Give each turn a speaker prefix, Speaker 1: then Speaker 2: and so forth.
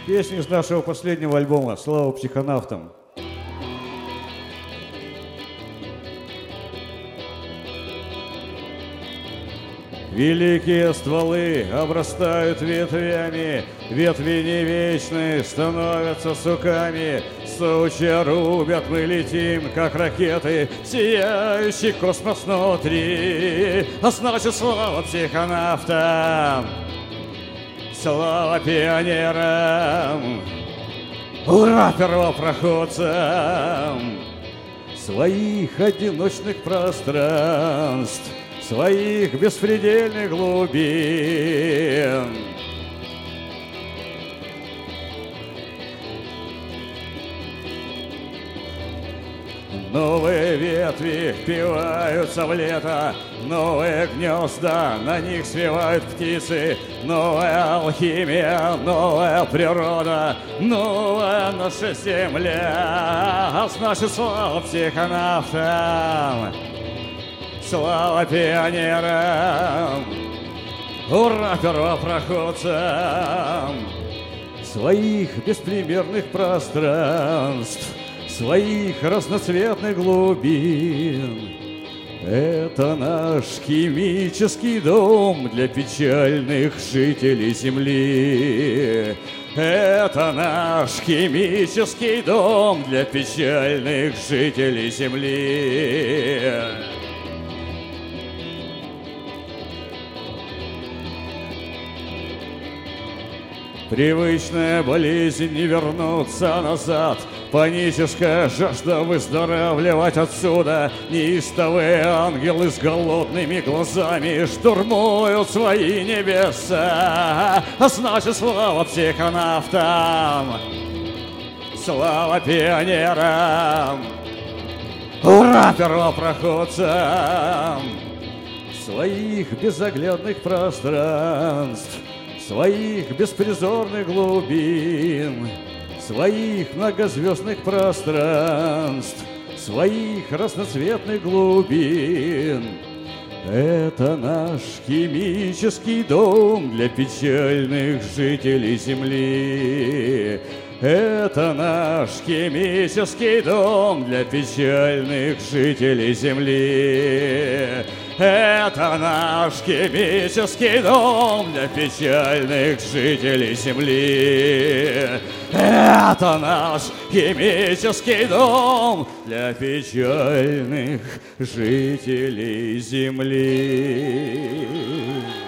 Speaker 1: Песня из нашего последнего альбома «Слава психонавтам». Великие стволы обрастают ветвями, ветви не вечные становятся суками. Сучья рубят, мы летим, как ракеты, сияющий космос внутри. А значит, слава психонавтам, слава пионерам, ура первопроходцам своих одиночных пространств, своих беспредельных глубин. Новые ветви впиваются в лето, новые гнезда, на них свивают птицы. Новая алхимия, новая природа, новая наша земля. А значит, слава психонавтам, слава пионерам, ура первопроходцам своих беспримерных пространств, своих разноцветных глубин. Это наш химический дом для печальных жителей Земли. Это наш химический дом для печальных жителей Земли. Привычная болезнь, не вернуться назад, паническая жажда выздоравливать отсюда. Неистовые ангелы с голодными глазами штурмуют свои небеса. А значит, слава психонавтам, слава пионерам, ура первопроходцам своих безоглядных пространств, своих беспризорных глубин, своих многозвездных пространств, своих разноцветных глубин. Это наш химический дом для печальных жителей Земли. Это наш химический дом для печальных жителей Земли. Это наш химический дом для печальных жителей Земли. Это наш химический дом для печальных жителей Земли.